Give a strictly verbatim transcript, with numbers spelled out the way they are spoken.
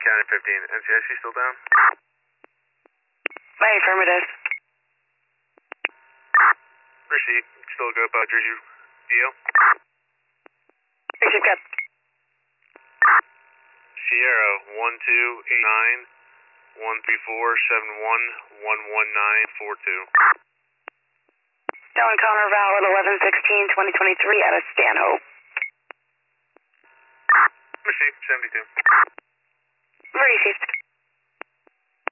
County fifteen. N C I C still down? My affirmative. Receipt. Still go about Jersey D O? Receipt got. Sierra one two eight nine one three four seven one one one nine four two. Dylan Connor Valid eleven sixteen twenty twenty-three out of Stanhope. Receipt seventy-two. Received.